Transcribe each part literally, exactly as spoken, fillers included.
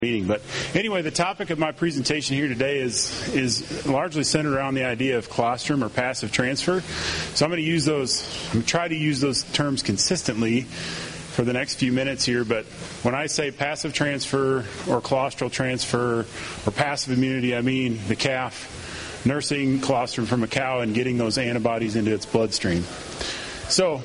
meeting. But anyway, the topic of my presentation here today is is largely centered around the idea of colostrum or passive transfer. So I'm going to use those, I'm going to try to use those terms consistently for the next few minutes here. But when I say passive transfer or colostral transfer or passive immunity, I mean the calf nursing colostrum from a cow and getting those antibodies into its bloodstream. So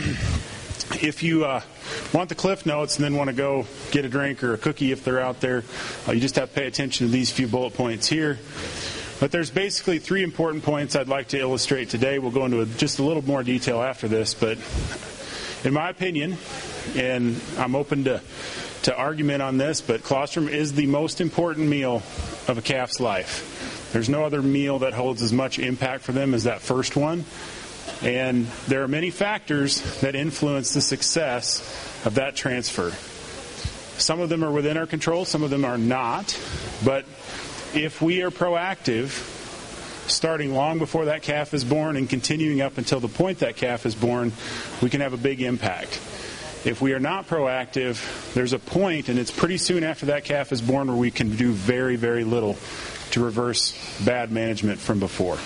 if you uh, want the Cliff Notes and then want to go get a drink or a cookie if they're out there, uh, you just have to pay attention to these few bullet points here. But there's basically three important points I'd like to illustrate today. We'll go into a, just a little more detail after this. But in my opinion, and I'm open to, to argument on this, but colostrum is the most important meal of a calf's life. There's no other meal that holds as much impact for them as that first one. And there are many factors that influence the success of that transfer. Some of them are within our control, some of them are not. But if we are proactive, starting long before that calf is born and continuing up until the point that calf is born, we can have a big impact. If we are not proactive, there's a point, and it's pretty soon after that calf is born, where we can do very, very little to reverse bad management from before.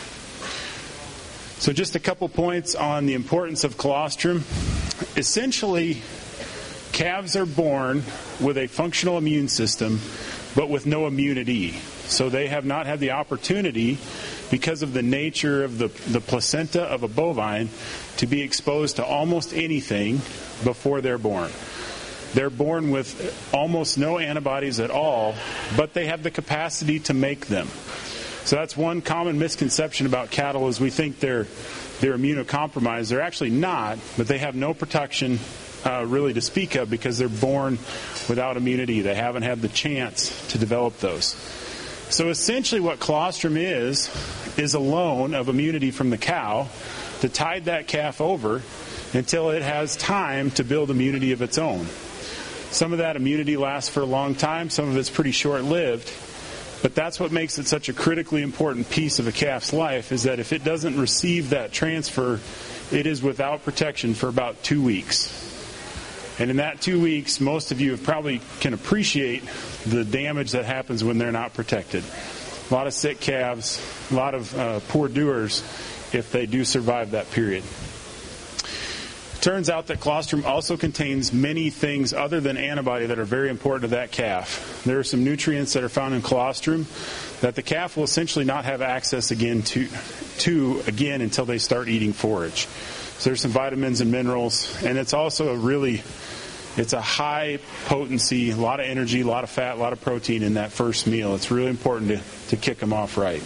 So just a couple points on the importance of colostrum. Essentially, calves are born with a functional immune system, but with no immunity. So they have not had the opportunity, because of the nature of the, the placenta of a bovine, to be exposed to almost anything before they're born. They're born with almost no antibodies at all, but they have the capacity to make them. So that's one common misconception about cattle, is we think they're they're immunocompromised. They're actually not, but they have no protection uh, really to speak of, because they're born without immunity. They haven't had the chance to develop those. So essentially what colostrum is, is a loan of immunity from the cow to tide that calf over until it has time to build immunity of its own. Some of that immunity lasts for a long time. Some of it's pretty short-lived. But that's what makes it such a critically important piece of a calf's life, is that if it doesn't receive that transfer, it is without protection for about two weeks. And in that two weeks, most of you have probably can appreciate the damage that happens when they're not protected. A lot of sick calves, a lot of uh, poor doers if they do survive that period. Turns out that colostrum also contains many things other than antibody that are very important to that calf. There are some nutrients that are found in colostrum that the calf will essentially not have access again to, to again until they start eating forage. So there's some vitamins and minerals, and it's also a really, it's a high potency, a lot of energy, a lot of fat, a lot of protein in that first meal. It's really important to, to kick them off right.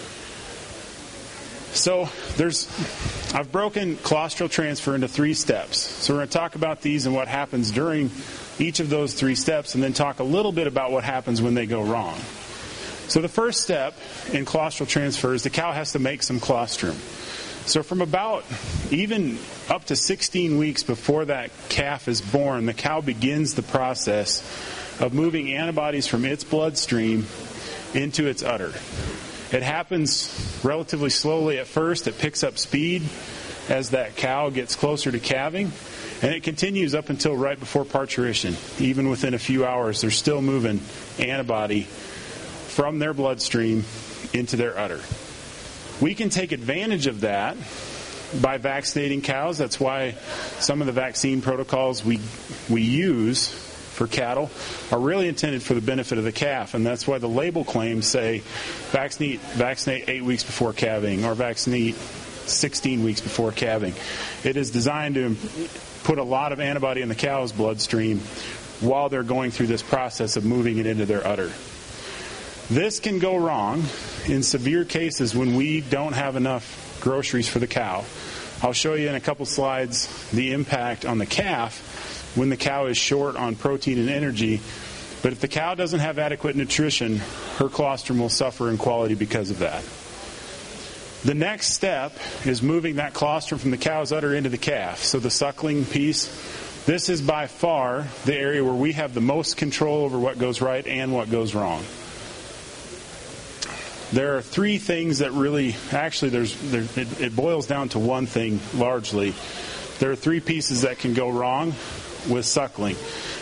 So there's, I've broken colostral transfer into three steps. So we're going to talk about these and what happens during each of those three steps, and then talk a little bit about what happens when they go wrong. So the first step in colostral transfer is the cow has to make some colostrum. So from about even up to sixteen weeks before that calf is born, the cow begins the process of moving antibodies from its bloodstream into its udder. It happens relatively slowly at first. It picks up speed as that cow gets closer to calving, and it continues up until right before parturition. Even within a few hours, they're still moving antibody from their bloodstream into their udder. We can take advantage of that by vaccinating cows. That's why some of the vaccine protocols we we use for cattle are really intended for the benefit of the calf, and that's why the label claims say vaccinate vaccinate eight weeks before calving or vaccinate sixteen weeks before calving. It is designed to put a lot of antibody in the cow's bloodstream while they're going through this process of moving it into their udder. This can go wrong in severe cases when we don't have enough groceries for the cow. I'll show you in a couple slides the impact on the calf when the cow is short on protein and energy. But if the cow doesn't have adequate nutrition, her colostrum will suffer in quality because of that. The next step is moving that colostrum from the cow's udder into the calf. So the suckling piece, this is by far the area where we have the most control over what goes right and what goes wrong. There are three things that really, actually there's there, it, it boils down to one thing largely. There are three pieces that can go wrong with suckling.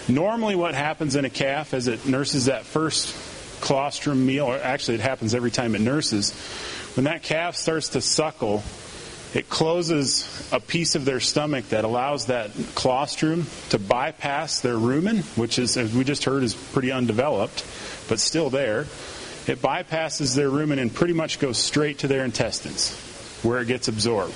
Normally what happens in a calf as it nurses that first colostrum meal, or actually it happens every time it nurses, when that calf starts to suckle, it closes a piece of their stomach that allows that colostrum to bypass their rumen, which is, as we just heard, is pretty undeveloped, but still there. It bypasses their rumen and pretty much goes straight to their intestines, where it gets absorbed.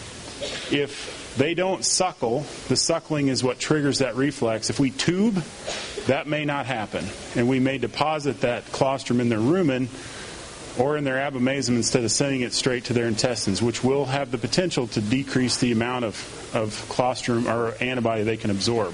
If they don't suckle, the suckling is what triggers that reflex. If we tube, that may not happen, and we may deposit that colostrum in their rumen or in their abomasum instead of sending it straight to their intestines, which will have the potential to decrease the amount of, of colostrum or antibody they can absorb.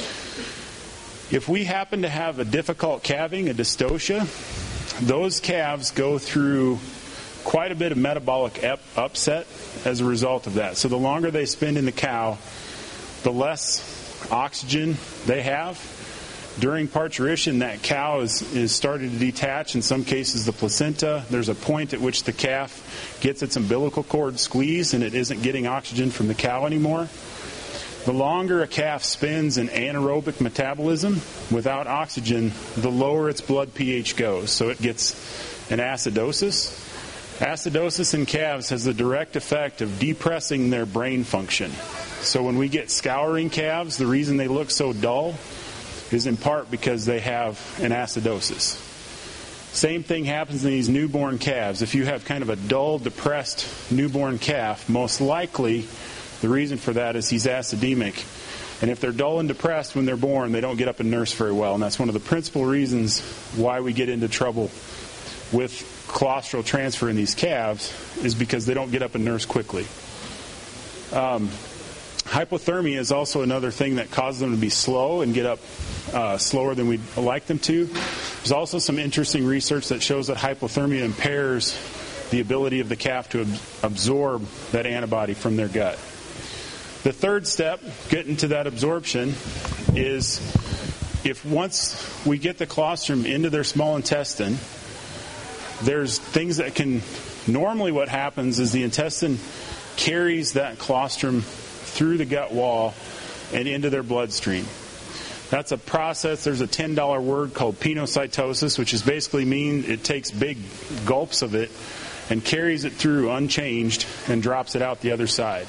If we happen to have a difficult calving, a dystocia, those calves go through quite a bit of metabolic ep- upset as a result of that. So the longer they spend in the cow, the less oxygen they have. During parturition, that cow is, is starting to detach, in some cases the placenta. There's a point at which the calf gets its umbilical cord squeezed and it isn't getting oxygen from the cow anymore. The longer a calf spends in anaerobic metabolism without oxygen, the lower its blood pH goes. So it gets an acidosis. Acidosis in calves has the direct effect of depressing their brain function. So when we get scouring calves, the reason they look so dull is in part because they have an acidosis. Same thing happens in these newborn calves. If you have kind of a dull, depressed newborn calf, most likely the reason for that is he's acidemic. And if they're dull and depressed when they're born, they don't get up and nurse very well. And that's one of the principal reasons why we get into trouble with colostral transfer in these calves, is because they don't get up and nurse quickly. Um, Hypothermia is also another thing that causes them to be slow and get up uh, slower than we'd like them to. There's also some interesting research that shows that hypothermia impairs the ability of the calf to ab- absorb that antibody from their gut. The third step, getting to that absorption, is if once we get the colostrum into their small intestine, there's things that can, normally what happens is the intestine carries that colostrum through the gut wall and into their bloodstream. That's a process. There's a ten dollar word called penocytosis, which is basically mean it takes big gulps of it and carries it through unchanged and drops it out the other side.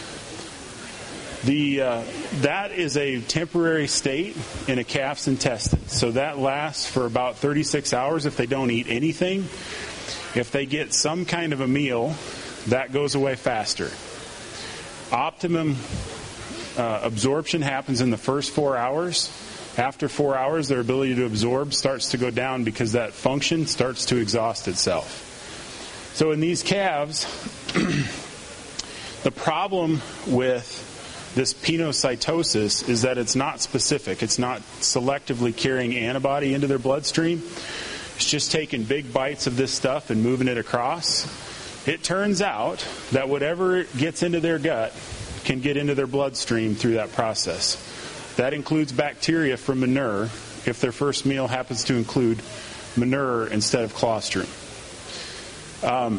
The uh, that is a temporary state in a calf's intestine. So that lasts for about thirty-six hours if they don't eat anything. If they get some kind of a meal, that goes away faster. Optimum uh, absorption happens in the first four hours. After four hours, their ability to absorb starts to go down because that function starts to exhaust itself. So in these calves, the problem with this penocytosis is that it's not specific. It's not selectively carrying antibody into their bloodstream. It's just taking big bites of this stuff and moving it across. It turns out that whatever gets into their gut can get into their bloodstream through that process. That includes bacteria from manure, if their first meal happens to include manure instead of colostrum. Um,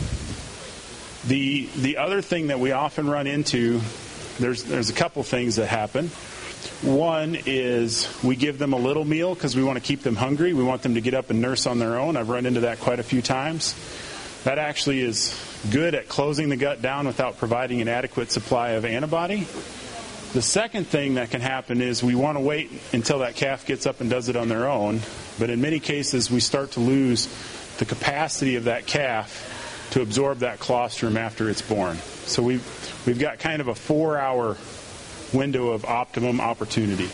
the the other thing that we often run into, there's there's a couple things that happen. One is we give them a little meal because we want to keep them hungry. We want them to get up and nurse on their own. I've run into that quite a few times. That actually is good at closing the gut down without providing an adequate supply of antibody. The second thing that can happen is we want to wait until that calf gets up and does it on their own. But in many cases, we start to lose the capacity of that calf to absorb that colostrum after it's born. So we've, we've got kind of a four-hour window of optimum opportunity.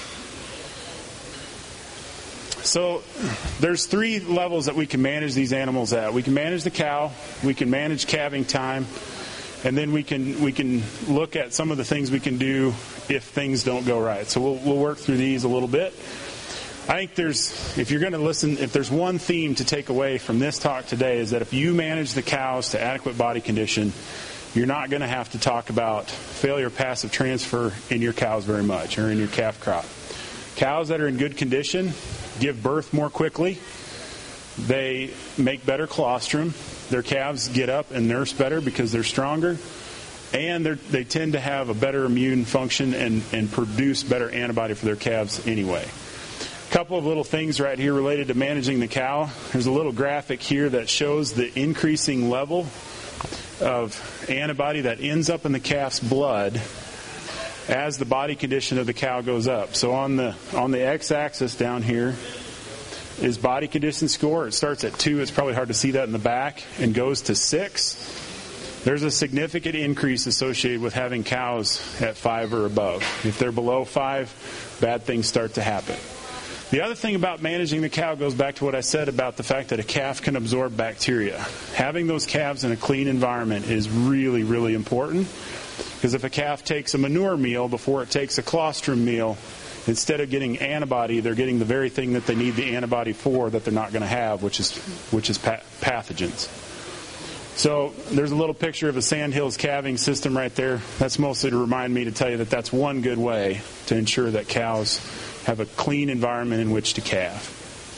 So there's three levels that we can manage these animals at. We can manage the cow, we can manage calving time, and then we can we can look at some of the things we can do if things don't go right. So we'll we'll work through these a little bit. I think there's, if you're going to listen, if there's one theme to take away from this talk today, is that if you manage the cows to adequate body condition, you're not going to have to talk about failure passive transfer in your cows very much, or in your calf crop. Cows that are in good condition give birth more quickly. They make better colostrum. Their calves get up and nurse better because they're stronger. and they tend to have a better immune function and, and produce better antibody for their calves anyway. A couple of little things right here related to managing the cow. There's a little graphic here that shows the increasing level of antibody that ends up in the calf's blood as the body condition of the cow goes up. So on the on the x-axis down here is body condition score. It starts at two. It's probably hard to see that in the back, and goes to six. There's a significant increase associated with having cows at five or above. If they're below five, bad things start to happen. The other thing about managing the cow goes back to what I said about the fact that a calf can absorb bacteria. Having those calves in a clean environment is really, really important, because if a calf takes a manure meal before it takes a colostrum meal, instead of getting antibody, they're getting the very thing that they need the antibody for that they're not going to have, which is which is pathogens. So there's a little picture of a Sandhills calving system right there. That's mostly to remind me to tell you that that's one good way to ensure that cows have a clean environment in which to calve.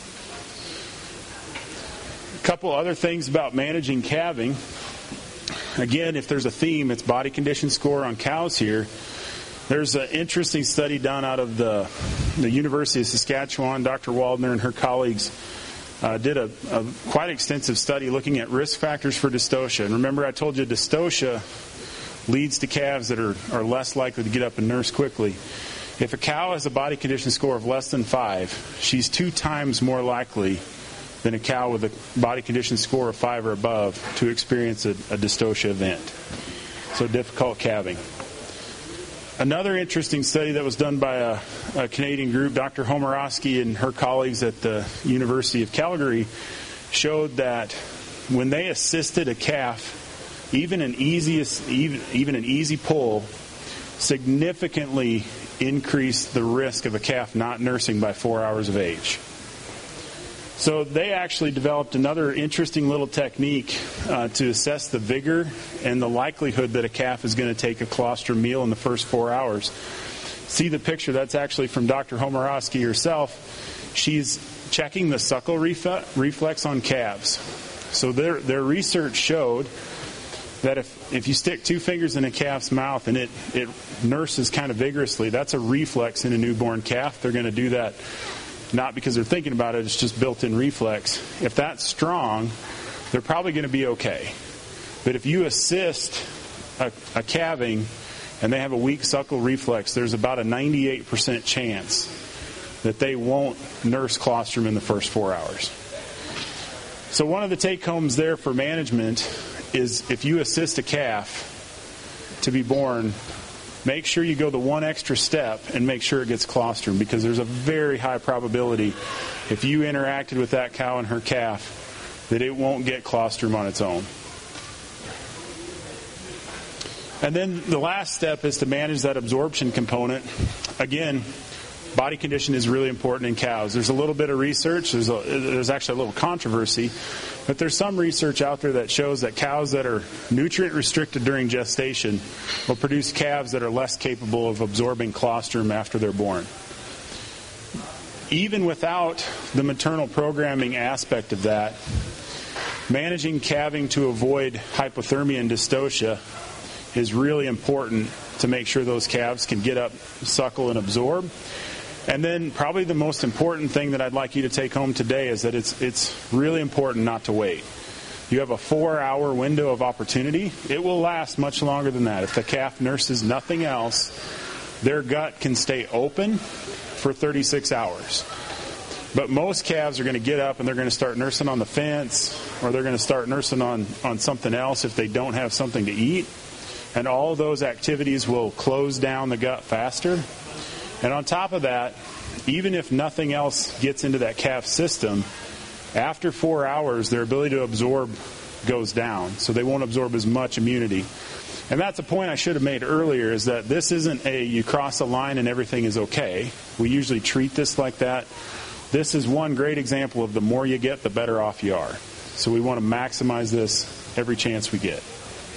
A couple other things about managing calving. Again, if there's a theme, it's body condition score on cows here. There's an interesting study done out of the, the University of Saskatchewan. Doctor Waldner and her colleagues Uh, did a, a quite extensive study looking at risk factors for dystocia. And remember, I told you dystocia leads to calves that are, are less likely to get up and nurse quickly. If a cow has a body condition score of less than five, she's two times more likely than a cow with a body condition score of five or above to experience a, a dystocia event. So difficult calving. Another interesting study that was done by a, a Canadian group, Doctor Homorowski and her colleagues at the University of Calgary, showed that when they assisted a calf, even an easiest, even, even an easy pull, significantly increased the risk of a calf not nursing by four hours of age. So they actually developed another interesting little technique uh, to assess the vigor and the likelihood that a calf is going to take a colostrum meal in the first four hours. See the picture? That's actually from Doctor Homorowski herself. She's checking the suckle reflex on calves. So their their research showed that if, if you stick two fingers in a calf's mouth and it, it nurses kind of vigorously, that's a reflex in a newborn calf. They're going to do that not because they're thinking about it, it's just built-in reflex. If that's strong, they're probably going to be okay. But if you assist a, a calving and they have a weak suckle reflex, there's about a ninety-eight percent chance that they won't nurse colostrum in the first four hours. So one of the take-homes there for management is if you assist a calf to be born, make sure you go the one extra step and make sure it gets colostrum, because there's a very high probability if you interacted with that cow and her calf that it won't get colostrum on its own. And then the last step is to manage that absorption component. Again, body condition is really important in cows. There's a little bit of research. There's, a, there's actually a little controversy. But there's some research out there that shows that cows that are nutrient restricted during gestation will produce calves that are less capable of absorbing colostrum after they're born. Even without the maternal programming aspect of that, managing calving to avoid hypothermia and dystocia is really important to make sure those calves can get up, suckle, and absorb. And then probably the most important thing that I'd like you to take home today is that it's it's really important not to wait. You have a four-hour window of opportunity. It will last much longer than that. If the calf nurses nothing else, their gut can stay open for thirty-six hours. But most calves are going to get up and they're going to start nursing on the fence, or they're going to start nursing on, on something else if they don't have something to eat. And all of those activities will close down the gut faster. And on top of that, even if nothing else gets into that calf system, after four hours, their ability to absorb goes down. So they won't absorb as much immunity. And that's a point I should have made earlier, is that this isn't a you cross a line and everything is okay. We usually treat this like that. This is one great example of the more you get, the better off you are. So we want to maximize this every chance we get.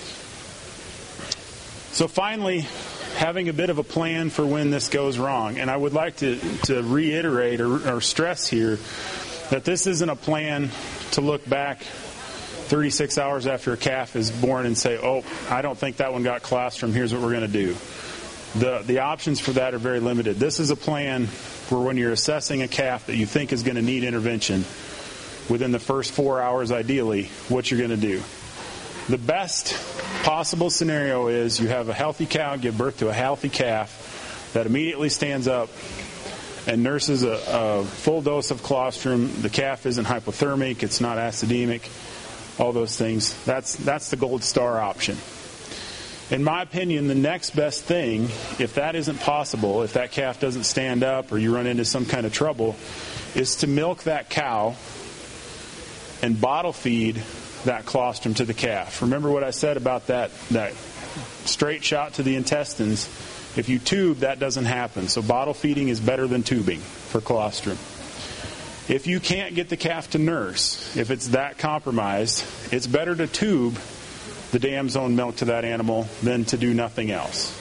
So finally, having a bit of a plan for when this goes wrong. And I would like to, to reiterate or, or stress here that this isn't a plan to look back thirty-six hours after a calf is born and say, oh, I don't think that one got colostrum, here's what we're going to do. The, the options for that are very limited. This is a plan for when you're assessing a calf that you think is going to need intervention within the first four hours ideally, what you're going to do. The best possible scenario is you have a healthy cow give birth to a healthy calf that immediately stands up and nurses a, a full dose of colostrum. The calf isn't hypothermic, it's not acidemic, all those things. That's that's the gold star option. In my opinion, the next best thing, if that isn't possible, if that calf doesn't stand up or you run into some kind of trouble, is to milk that cow and bottle feed that colostrum to the calf. Remember what I said about that, that straight shot to the intestines. If you tube, that doesn't happen. So bottle feeding is better than tubing for colostrum. If you can't get the calf to nurse, if it's that compromised, it's better to tube the dam's own milk to that animal than to do nothing else.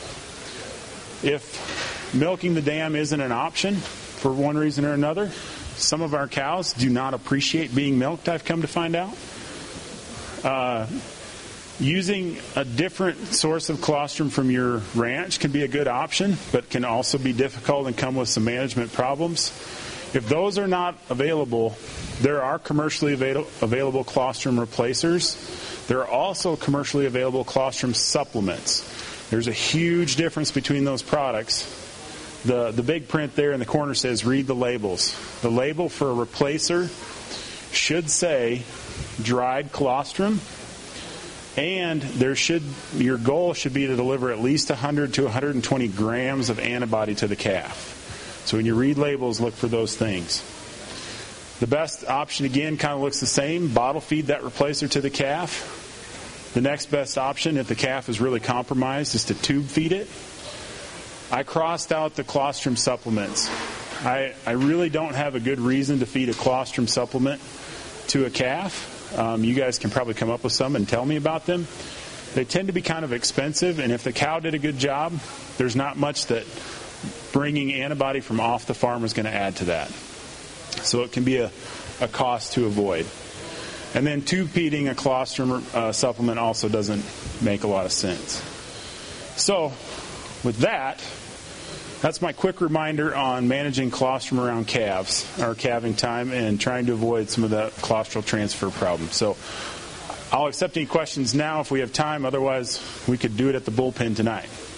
If milking the dam isn't an option for one reason or another, some of our cows do not appreciate being milked, I've come to find out. Uh, using a different source of colostrum from your ranch can be a good option, but can also be difficult and come with some management problems. If those are not available, there are commercially avail- available colostrum replacers. There are also commercially available colostrum supplements. There's a huge difference between those products. The, the big print there in the corner says, read the labels. The label for a replacer should say dried colostrum, and there should your goal should be to deliver at least one hundred to one hundred twenty grams of antibody to the calf. So when you read labels, look for those things. The best option, again, kind of looks the same. Bottle feed that replacer to the calf. The next best option, if the calf is really compromised, is to tube feed it. I crossed out the colostrum supplements. I, I really don't have a good reason to feed a colostrum supplement to a calf. Um, you guys can probably come up with some and tell me about them. They tend to be kind of expensive, and if the cow did a good job, there's not much that bringing antibody from off the farm is going to add to that. So it can be a, a cost to avoid. And then tube feeding a colostrum uh, supplement also doesn't make a lot of sense. So with that, that's my quick reminder on managing colostrum around calves, or calving time, and trying to avoid some of the colostral transfer problems. So I'll accept any questions now if we have time. Otherwise, we could do it at the bullpen tonight.